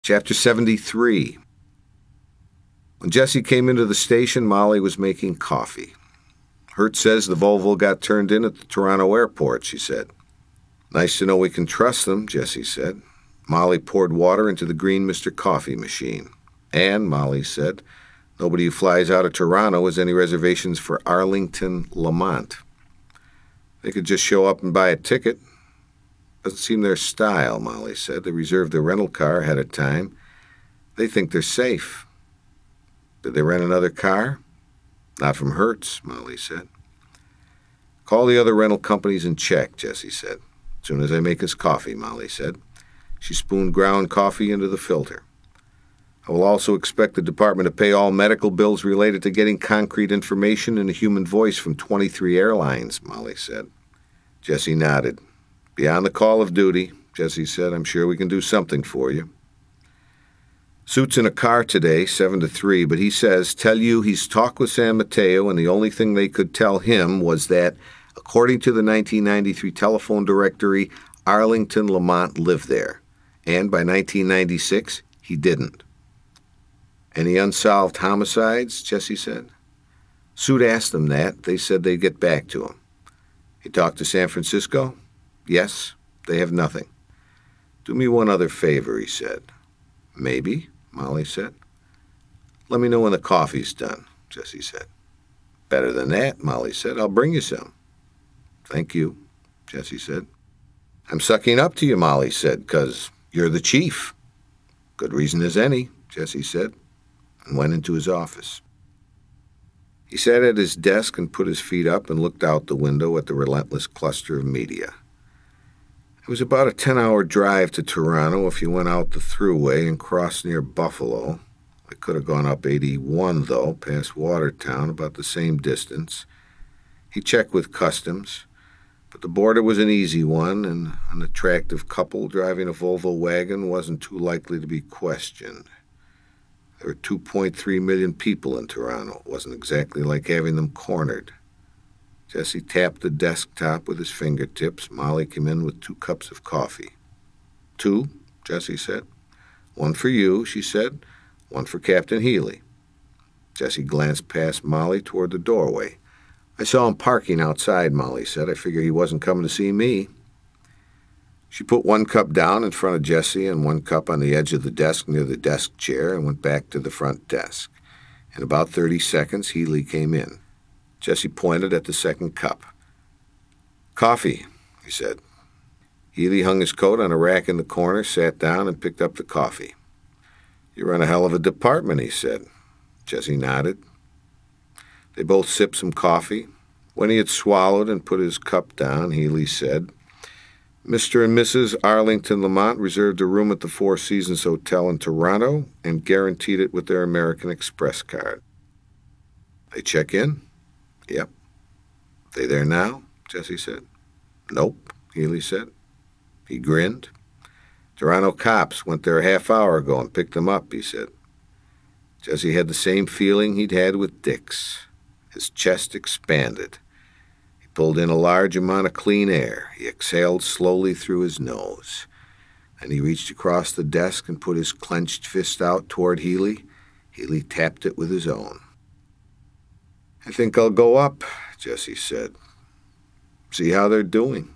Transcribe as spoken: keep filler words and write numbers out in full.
Chapter seventy-three. When Jesse came into the station, Molly was making coffee. Hertz says the Volvo got turned in at the Toronto airport, she said. Nice to know we can trust them, Jesse said. Molly poured water into the green Mister Coffee machine. And, Molly said, nobody who flies out of Toronto has any reservations for Arlington, Lamont. They could just show up and buy a ticket. Doesn't seem their style, Molly said. They reserved their rental car ahead of time. They think they're safe. Did they rent another car? Not from Hertz, Molly said. Call the other rental companies and check, Jesse said. As soon as I make us coffee, Molly said. She spooned ground coffee into the filter. I will also expect the department to pay all medical bills related to getting concrete information in a human voice from twenty-three airlines, Molly said. Jesse nodded. Beyond the call of duty, Jesse said, I'm sure we can do something for you. Suit's in a car today, seven to three, but he says, tell you he's talked with San Mateo, and the only thing they could tell him was that, according to the nineteen ninety-three telephone directory, Arlington Lamont lived there, and by nineteen ninety-six, he didn't. Any unsolved homicides, Jesse said. Suit asked them that. They said they'd get back to him. He talked to San Francisco? Yes, they have nothing. Do me one other favor, he said. Maybe, Molly said. Let me know when the coffee's done, Jesse said. Better than that, Molly said. I'll bring you some. Thank you, Jesse said. I'm sucking up to you, Molly said, 'cause you're the chief. Good reason as any, Jesse said, and went into his office. He sat at his desk and put his feet up and looked out the window at the relentless cluster of media. It was about a ten-hour drive to Toronto if you went out the thruway and crossed near Buffalo. I could have gone up eighty-one, though, past Watertown, about the same distance. He checked with customs, but the border was an easy one, and an attractive couple driving a Volvo wagon wasn't too likely to be questioned. There were two point three million people in Toronto. It wasn't exactly like having them cornered. Jesse tapped the desktop with his fingertips. Molly came in with two cups of coffee. Two, Jesse said. One for you, she said. One for Captain Healy. Jesse glanced past Molly toward the doorway. I saw him parking outside, Molly said. I figured he wasn't coming to see me. She put one cup down in front of Jesse and one cup on the edge of the desk near the desk chair and went back to the front desk. In about thirty seconds, Healy came in. Jesse pointed at the second cup. Coffee, he said. Healy hung his coat on a rack in the corner, sat down, and picked up the coffee. You run a hell of a department, he said. Jesse nodded. They both sipped some coffee. When he had swallowed and put his cup down, Healy said, Mister and Missus Arlington Lamont reserved a room at the Four Seasons Hotel in Toronto and guaranteed it with their American Express card. They check in? Yep. They there now? Jesse said. Nope, Healy said. He grinned. Toronto cops went there a half hour ago and picked them up, he said. Jesse had the same feeling he'd had with Dix. His chest expanded. He pulled in a large amount of clean air. He exhaled slowly through his nose. Then he reached across the desk and put his clenched fist out toward Healy. Healy tapped it with his own. I think I'll go up, Jesse said. See how they're doing.